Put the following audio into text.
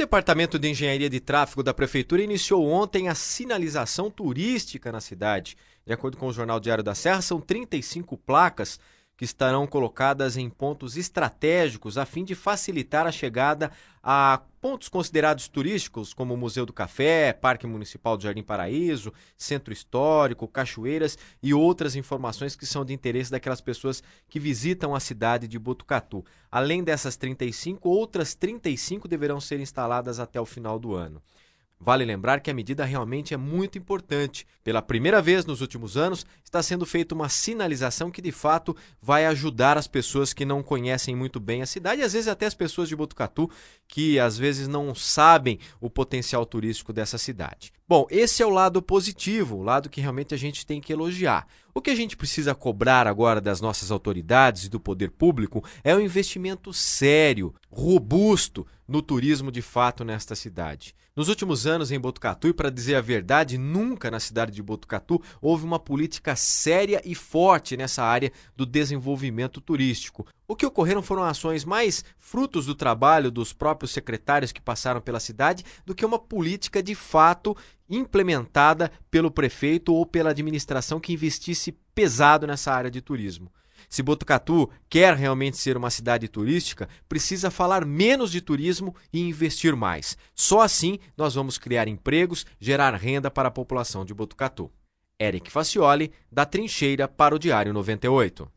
Departamento de Engenharia de Tráfego da Prefeitura iniciou ontem a sinalização turística na cidade. De acordo com o Jornal Diário da Serra, são 35 placas que estarão colocadas em pontos estratégicos a fim de facilitar a chegada a pontos considerados turísticos, como o Museu do Café, Parque Municipal do Jardim Paraíso, Centro Histórico, cachoeiras e outras informações que são de interesse daquelas pessoas que visitam a cidade de Botucatu. Além dessas 35, outras 35 deverão ser instaladas até o final do ano. Vale lembrar que a medida realmente é muito importante. Pela primeira vez nos últimos anos, está sendo feita uma sinalização que, de fato, vai ajudar as pessoas que não conhecem muito bem a cidade e, às vezes, até as pessoas de Botucatu que, às vezes, não sabem o potencial turístico dessa cidade. Bom, esse é o lado positivo, o lado que realmente a gente tem que elogiar. O que a gente precisa cobrar agora das nossas autoridades e do poder público é um investimento sério, robusto no turismo de fato nesta cidade. Nos últimos anos em Botucatu, e para dizer a verdade, nunca na cidade de Botucatu houve uma política séria e forte nessa área do desenvolvimento turístico. O que ocorreram foram ações mais frutos do trabalho dos próprios secretários que passaram pela cidade do que uma política de fato implementada pelo prefeito ou pela administração que investisse pesado nessa área de turismo. Se Botucatu quer realmente ser uma cidade turística, precisa falar menos de turismo e investir mais. Só assim nós vamos criar empregos, gerar renda para a população de Botucatu. Eric Facioli, da Trincheira para o Diário 98.